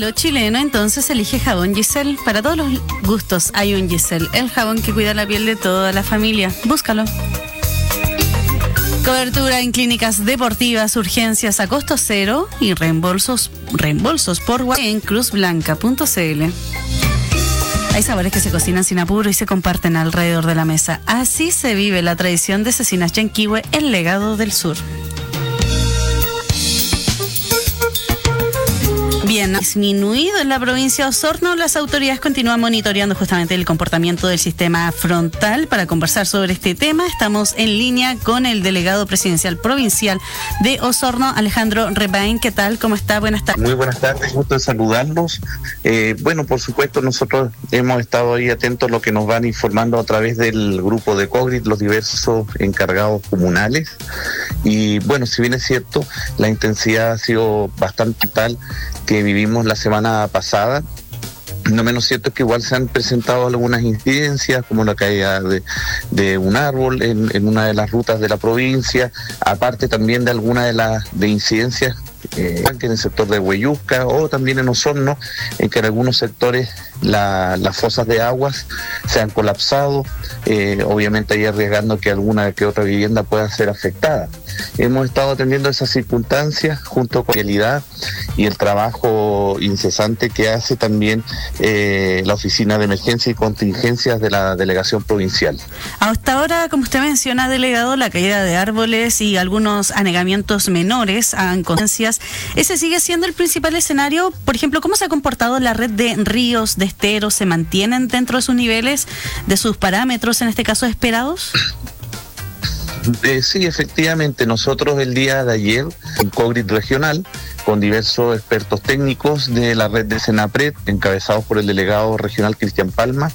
pelo chileno, entonces elige jabón Giselle. Para todos los gustos hay un Giselle, el jabón que cuida la piel de toda la familia. Búscalo. Cobertura en clínicas deportivas, urgencias a costo cero y reembolsos por WhatsApp en cruzblanca.cl. Hay sabores que se cocinan sin apuro y se comparten alrededor de la mesa. Así se vive la tradición de Cecinas Yanquihue, el legado del sur. Bien, disminuido en la provincia de Osorno, las autoridades continúan monitoreando justamente el comportamiento del sistema frontal. Para conversar sobre este tema, estamos en línea con el delegado presidencial provincial de Osorno, Alejandro Rebain. ¿Qué tal? ¿Cómo está? Buenas tardes. Muy buenas tardes, gusto de saludarlos. Bueno, por supuesto, nosotros hemos estado ahí atentos a lo que nos van informando a través del grupo de COGRIT, los diversos encargados comunales. Y bueno, si bien es cierto, la intensidad ha sido bastante tal que vivimos la semana pasada. No menos cierto es que igual se han presentado algunas incidencias, como la caída de un árbol en una de las rutas de la provincia, aparte también de algunas de incidencias en el sector de Hueyusca o también en Osorno, en que en algunos sectores las fosas de aguas se han colapsado, obviamente ahí arriesgando que alguna que otra vivienda pueda ser afectada. Hemos estado atendiendo esas circunstancias junto con la realidad y el trabajo incesante que hace también la Oficina de Emergencia y Contingencias de la Delegación Provincial. Hasta ahora, como usted menciona, delegado, la caída de árboles y algunos anegamientos menores a consecuencias, ¿ese sigue siendo el principal escenario? Por ejemplo, ¿cómo se ha comportado la red de ríos, de esteros? ¿Se mantienen dentro de sus niveles, de sus parámetros, en este caso, esperados? Sí, efectivamente, nosotros el día de ayer, en COGRIT regional, con diversos expertos técnicos de la red de Senapred, encabezados por el delegado regional Cristian Palma,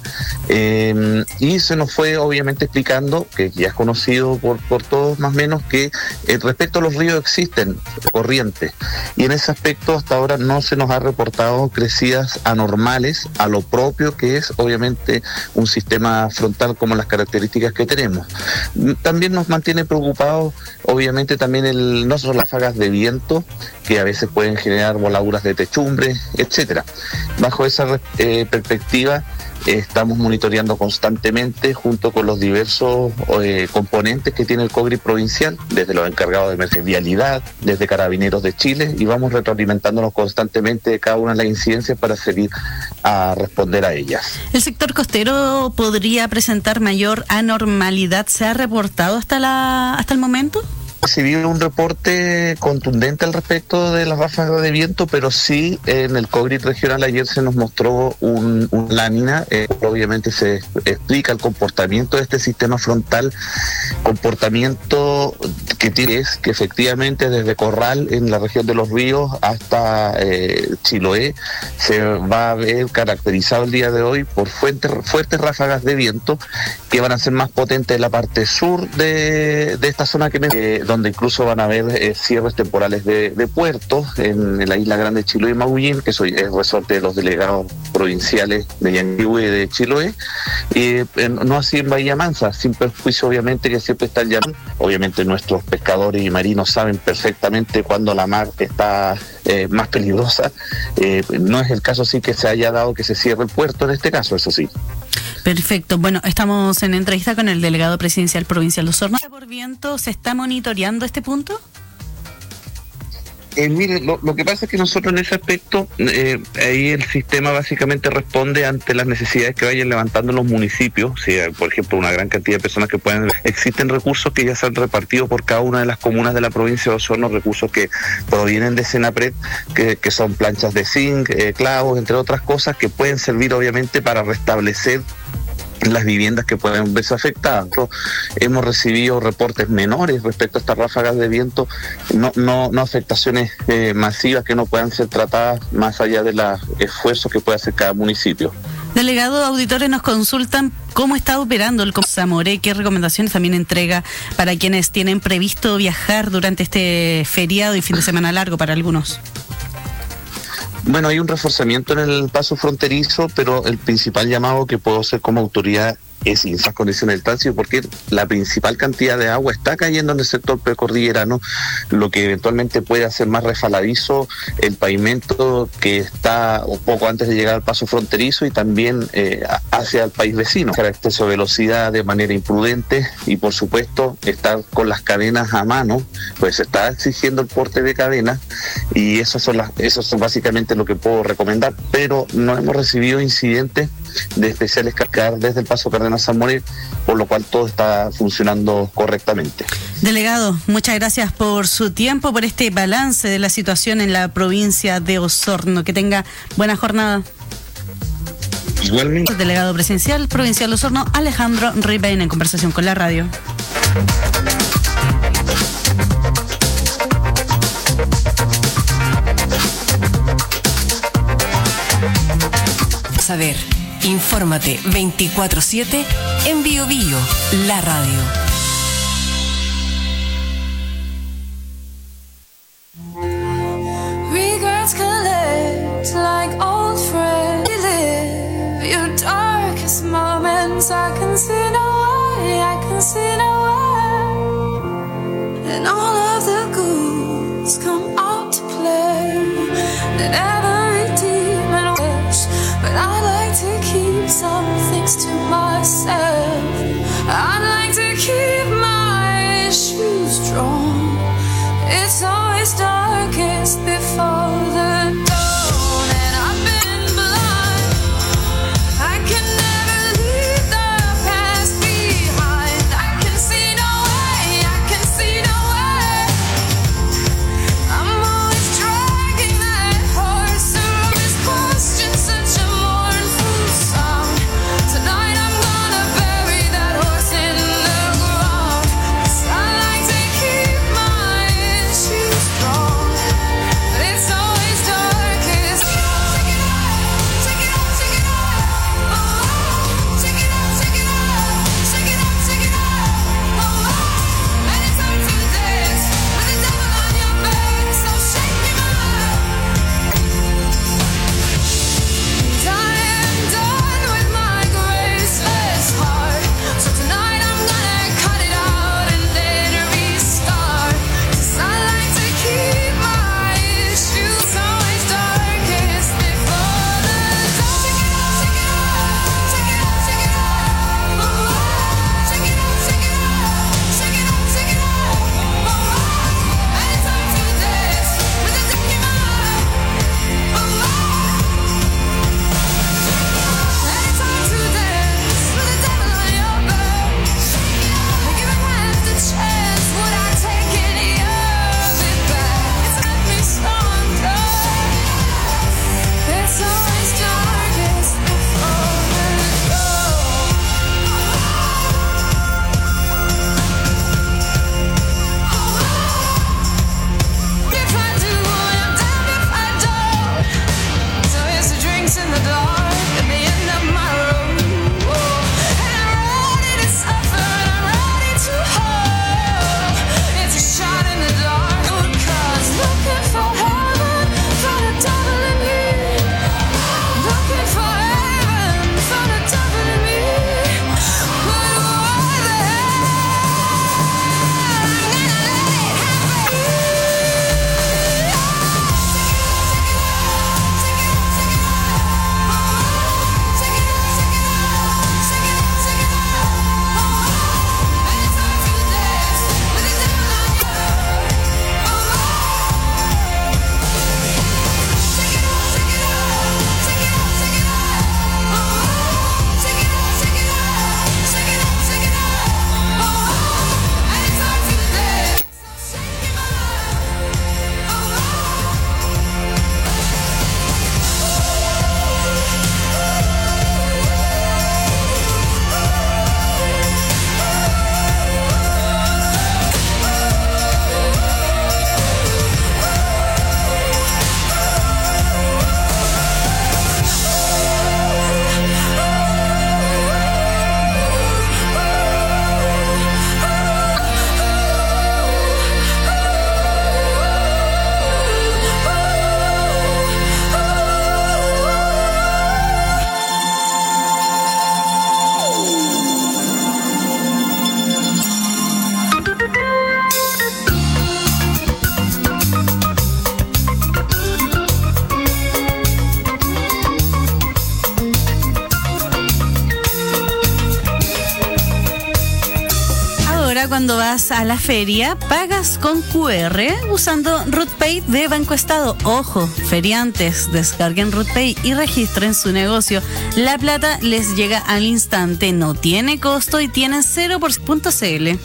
y se nos fue obviamente explicando, que ya es conocido por todos más o menos, que respecto a los ríos existen corrientes, y en ese aspecto hasta ahora no se nos ha reportado crecidas anormales a lo propio que es obviamente un sistema frontal como las características que tenemos. También nos mantiene preocupados obviamente también no solo las ráfagas de viento, que a veces pueden generar voladuras de techumbre, etcétera. Bajo esa perspectiva, estamos monitoreando constantemente junto con los diversos componentes que tiene el COGRIT provincial, desde los encargados de emergencia vialidad, desde Carabineros de Chile, y vamos retroalimentándonos constantemente de cada una de las incidencias para seguir a responder a ellas. ¿El sector costero podría presentar mayor anormalidad? ¿Se ha reportado hasta el momento? Recibí un reporte contundente al respecto de las ráfagas de viento, pero sí en el COGRIT regional ayer se nos mostró una lámina, obviamente se explica el comportamiento de este sistema frontal, comportamiento que tiene es que efectivamente desde Corral en la región de Los Ríos hasta Chiloé se va a ver caracterizado el día de hoy por fuertes ráfagas de viento que van a ser más potentes en la parte sur de esta zona donde incluso van a haber cierres temporales de puertos en la isla Grande de Chiloé y Maguillín, que es resorte de los delegados provinciales de Yanquihue y de Chiloé, no así en Bahía Mansa, sin perjuicio obviamente que siempre están llamando. Obviamente nuestros pescadores y marinos saben perfectamente cuando la mar está más peligrosa. No es el caso sí que se haya dado que se cierre el puerto en este caso, eso sí. Perfecto. Bueno, estamos en entrevista con el delegado presidencial provincial de Osorno. ¿Por viento se está monitoreando este punto? Mire, lo que pasa es que nosotros en ese aspecto, ahí el sistema básicamente responde ante las necesidades que vayan levantando los municipios. Si, por ejemplo, una gran cantidad de personas que pueden... Existen recursos que ya se han repartido por cada una de las comunas de la provincia de Osorno, recursos que provienen de Senapred, que son planchas de zinc, clavos, entre otras cosas, que pueden servir obviamente para restablecer las viviendas que pueden verse afectadas. Hemos recibido reportes menores respecto a estas ráfagas de viento, no afectaciones masivas que no puedan ser tratadas más allá de los esfuerzos que puede hacer cada municipio. Delegado, auditores nos consultan cómo está operando el Zamoré, qué recomendaciones también entrega para quienes tienen previsto viajar durante este feriado y fin de semana largo para algunos. Bueno, hay un reforzamiento en el paso fronterizo, pero el principal llamado que puedo hacer como autoridad esas condiciones del tránsito, porque la principal cantidad de agua está cayendo en el sector precordillerano, lo que eventualmente puede hacer más resbaladizo el pavimento que está un poco antes de llegar al paso fronterizo y también hacia el país vecino. El exceso de velocidad de manera imprudente y por supuesto estar con las cadenas a mano, pues se está exigiendo el porte de cadenas y eso son básicamente lo que puedo recomendar, pero no hemos recibido incidentes de especiales cascadar desde el paso Cardenal San Moritz, por lo cual todo está funcionando correctamente. Delegado, muchas gracias por su tiempo, por este balance de la situación en la provincia de Osorno. Que tenga buena jornada. Igualmente. Delegado presidencial provincial de Osorno, Alejandro Ribein, en conversación con la radio. Saber, infórmate 24/7 en Bio Bio, la radio. Regrets collect like old friends. Live your darkest moments. I can see no way, I can see no way. And all of the ghouls come out to play. And every demon wish, but I like to keep some things to myself. I'd like to keep my shoes drawn. It's always darkest before the dawn, and I've been blind. I can never leave the past behind. I can see no way, I can see no way. I'm always dragging that horse around this question, such a mournful song. Tonight I'm gonna Ahora cuando vas a la feria, pagas con QR usando RutPay de Banco Estado. Ojo, feriantes, descarguen RutPay y registren su negocio. La plata les llega al instante, no tiene costo y tienen 0%.cl.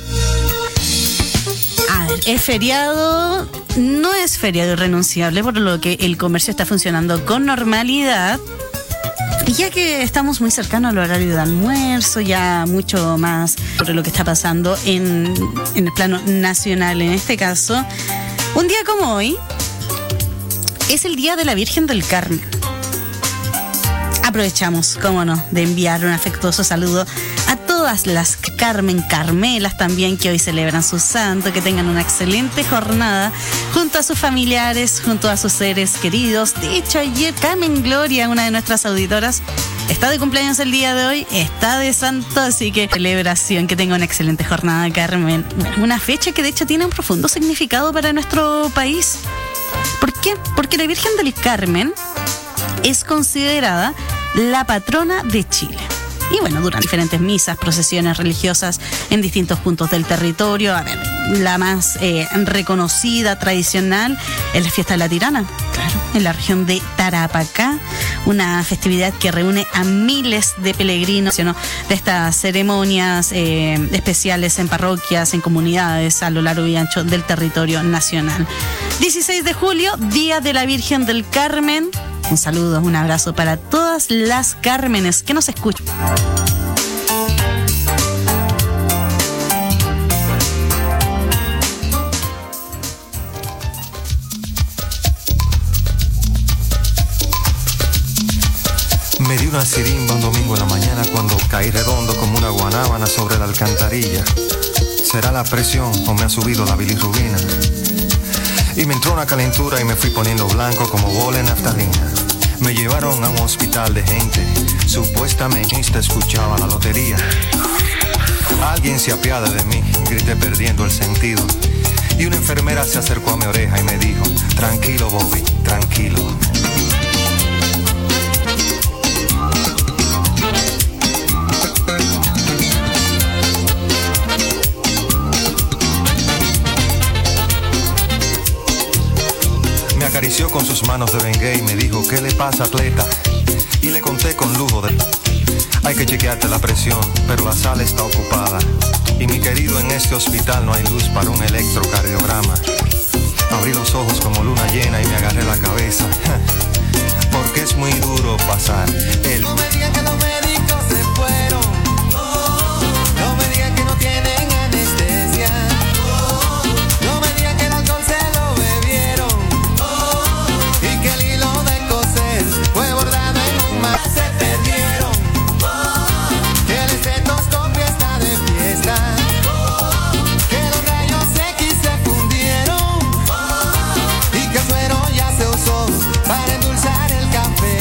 A ver, es feriado, no es feriado irrenunciable, por lo que el comercio está funcionando con normalidad. Y ya que estamos muy cercanos al horario de almuerzo, ya mucho más sobre lo que está pasando en el plano nacional, en este caso, un día como hoy es el Día de la Virgen del Carmen. Aprovechamos, cómo no, de enviar un afectuoso saludo a todas las Carmen, Carmelas también, que hoy celebran su santo, que tengan una excelente jornada junto a sus familiares, junto a sus seres queridos. De hecho, ayer Carmen Gloria, una de nuestras auditoras, está de cumpleaños el día de hoy, está de santo, así que celebración, que tenga una excelente jornada, Carmen. Una fecha que de hecho tiene un profundo significado para nuestro país. ¿Por qué? Porque la Virgen del Carmen es considerada la patrona de Chile. Y bueno, duran diferentes misas, procesiones religiosas en distintos puntos del territorio. A ver, la más reconocida, tradicional, es la fiesta de la Tirana, claro, en la región de Tarapacá. Una festividad que reúne a miles de peregrinos, ¿no?, de estas ceremonias especiales en parroquias, en comunidades a lo largo y ancho del territorio nacional. 16 de julio, Día de la Virgen del Carmen. Un saludo, un abrazo para todas las Cármenes que nos escuchan. Me di una sirimba un domingo en la mañana cuando caí redondo como una guanábana sobre la alcantarilla. ¿Será la presión o me ha subido la bilirrubina? Y me entró una calentura y me fui poniendo blanco como bola en naftalina. Me llevaron a un hospital de gente, supuestamente escuchaba la lotería. Alguien se apiada de mí, grité perdiendo el sentido. Y una enfermera se acercó a mi oreja y me dijo: tranquilo, Bobby, tranquilo. Me acarició con sus manos de Bengay y me dijo: ¿qué le pasa, atleta? Y le conté con lujo de: hay que chequearte la presión, pero la sala está ocupada. Y mi querido, en este hospital no hay luz para un electrocardiograma. Abrí los ojos como luna llena y me agarré la cabeza, porque es muy duro pasar el... No me digan que los médicos se fueron. No me digan que no tienen anestesia. No me digan que el alcohol se lo bebieron. Y que el hilo de coser fue bordado en un mar. Se perdieron. Que el estetoscopio está de fiesta. Que los rayos X se fundieron. Y que el suero ya se usó para endulzar el café.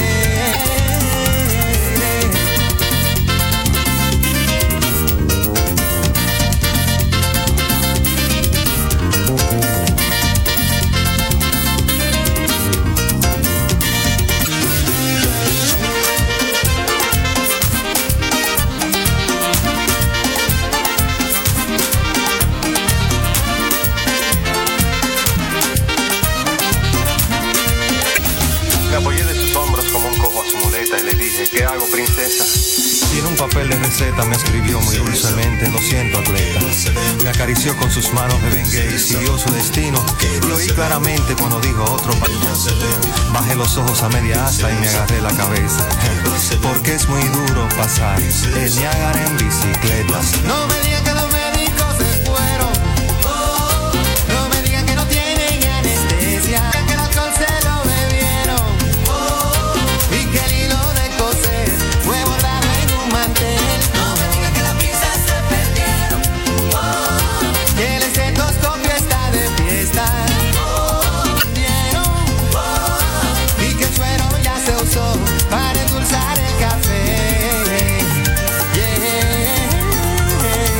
Me apoyé de sus hombros como un cojo a su muleta y le dije: ¿qué hago, princesa? Y en un papel de receta me escribió muy dulcemente: lo siento, atleta. Me acarició con sus manos de Bengay y siguió su destino. Lo oí claramente cuando dijo otro paso. Bajé los ojos a media asta y me agarré la cabeza, porque es muy duro pasar el Niágara en bicicleta. No me digan que los médicos se fueron. No me digan que no tienen anestesia. Que el alcohol se lo bebieron. Y que el hilo de coser fue bordado en un mantel. No me digan que las prisas se perdieron. Que el estetoscopio está de fiesta. Y que el suero ya se usó para endulzar el café. Yeah.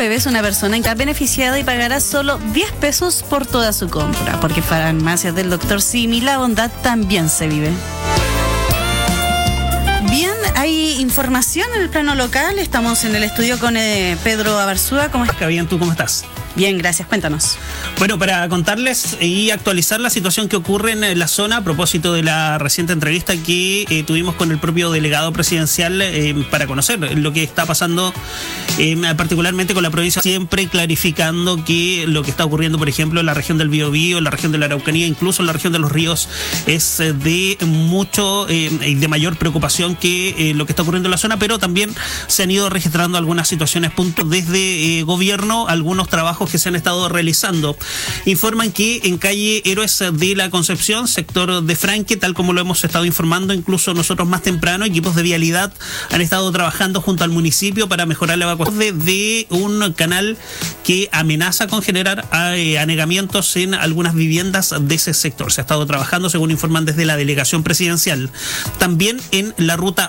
jueves una persona está beneficiada y pagará solo 10 pesos por toda su compra, porque farmacias del Dr. Simi la bondad también se vive. Bien, hay información en el plano local. Estamos en el estudio con Pedro Abarzúa. ¿Cómo estás? Bien, ¿tú cómo estás? Bien, gracias. Cuéntanos. Bueno, para contarles y actualizar la situación que ocurre en la zona a propósito de la reciente entrevista que tuvimos con el propio delegado presidencial para conocer lo que está pasando particularmente con la provincia, siempre clarificando que lo que está ocurriendo, por ejemplo, en la región del Biobío, en la región de la Araucanía, incluso en la región de los ríos, es de mucho y de mayor preocupación que lo que está ocurriendo en la zona, pero también se han ido registrando algunas situaciones desde gobierno, algunos trabajos que se han estado realizando. Informan que en calle Héroes de la Concepción, sector de Franque, tal como lo hemos estado informando incluso nosotros más temprano, equipos de vialidad han estado trabajando junto al municipio para mejorar la evacuación de un canal que amenaza con generar anegamientos en algunas viviendas de ese sector. Se ha estado trabajando, según informan desde la delegación presidencial. También en la ruta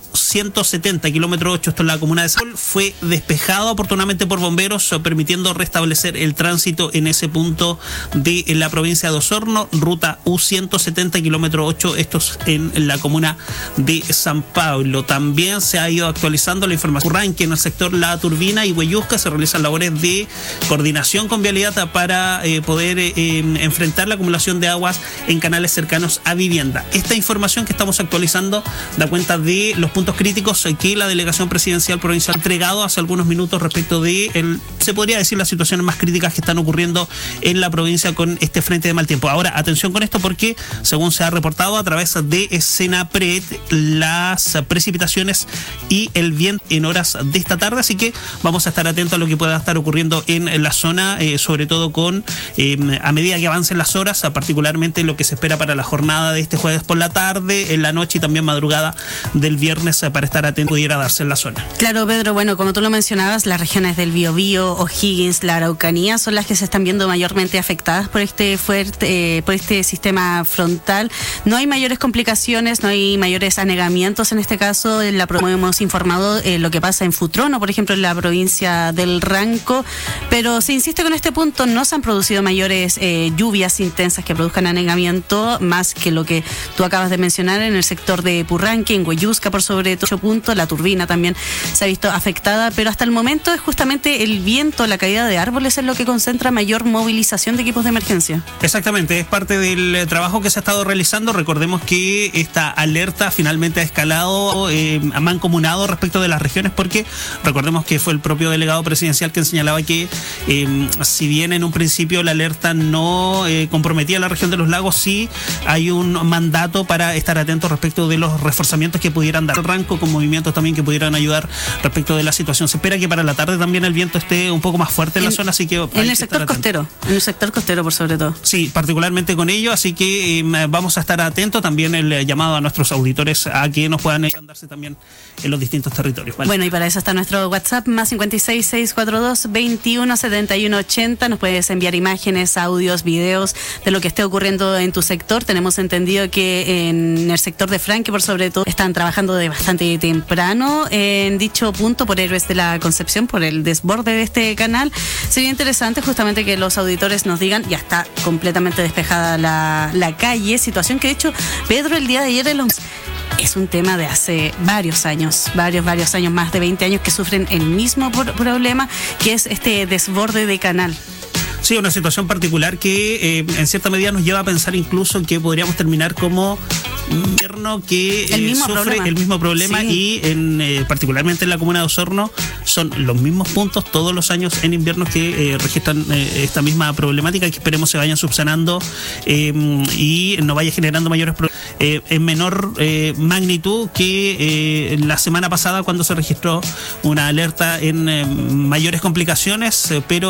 U170, kilómetro 8, esto en la comuna de Sol, fue despejado oportunamente por bomberos, permitiendo restablecer el tránsito en ese punto de la provincia de Osorno. Ruta U170, kilómetro 8, estos en la comuna de San Pablo. También se ha ido actualizando la información que en el sector La Turbina y Hueyusca se realizan labores de coordinación con vialidad para poder enfrentar la acumulación de aguas en canales cercanos a vivienda. Esta información que estamos actualizando da cuenta de los puntos críticos que la delegación presidencial provincial ha entregado hace algunos minutos respecto de, se podría decir, las situaciones más críticas que están ocurriendo en la provincia con este frente de mal tiempo. Ahora, atención con esto porque, según se ha reportado a través de Senapred, las precipitaciones y el viento en horas de esta tarde, así que vamos a estar atentos a lo que pueda estar ocurriendo en la zona, sobre todo con a medida que avancen las horas, particularmente lo que se espera para la jornada de este jueves por la tarde, en la noche y también madrugada del viernes, para estar atento pudiera darse en la zona. Claro, Pedro, bueno, como tú lo mencionabas, las regiones del Biobío, O'Higgins, la Araucanía son las que se están viendo mayormente afectadas por por este sistema frontal. No hay mayores complicaciones, no hay mayores anegamientos en este caso. Como hemos informado, lo que pasa en Futrono, por ejemplo, en la provincia del Ranco, pero se insiste con este punto, no se han producido mayores lluvias intensas que produzcan anegamiento, más que lo que tú acabas de mencionar en el sector de Purranque, en Hueyusca, por sobre todo 8 puntos, la Turbina también se ha visto afectada, pero hasta el momento es justamente el viento, la caída de árboles es lo que concentra mayor movilización de equipos de emergencia. Exactamente, es parte del trabajo que se ha estado realizando. Recordemos que esta alerta finalmente ha escalado, mancomunado respecto de las regiones, porque recordemos que fue el propio delegado presidencial quien señalaba que si bien en un principio la alerta no comprometía a la región de los lagos, sí hay un mandato para estar atentos respecto de los reforzamientos que pudieran dar el Ranco, con movimientos también que pudieran ayudar respecto de la situación. Se espera que para la tarde también el viento esté un poco más fuerte en la zona, así que en el sector costero, por sobre todo. Sí, particularmente con ello, así que vamos a estar atentos. También el llamado a nuestros auditores a que nos puedan darse también en los distintos territorios. ¿Vale? Bueno, y para eso está nuestro WhatsApp, más 56 642 21 71 80. Nos puedes enviar imágenes, audios, videos de lo que esté ocurriendo en tu sector. Tenemos entendido que en el sector de Franque, por sobre todo, están trabajando de bastante temprano en dicho punto por Héroes de la Concepción, por el desborde de este canal. Sería interesante justamente que los auditores nos digan, ya está completamente despejada la calle, situación que de hecho, Pedro, el día de ayer es un tema de hace varios años, varios años, más de 20 años, que sufren el mismo problema, que es este desborde de canal. Sí, una situación particular que en cierta medida nos lleva a pensar incluso que podríamos terminar como invierno que sufre el mismo problema, sí. Y particularmente en la comuna de Osorno son los mismos puntos todos los años en invierno que registran esta misma problemática, que esperemos se vayan subsanando y no vaya generando mayores problemas en menor magnitud que la semana pasada, cuando se registró una alerta en mayores complicaciones, pero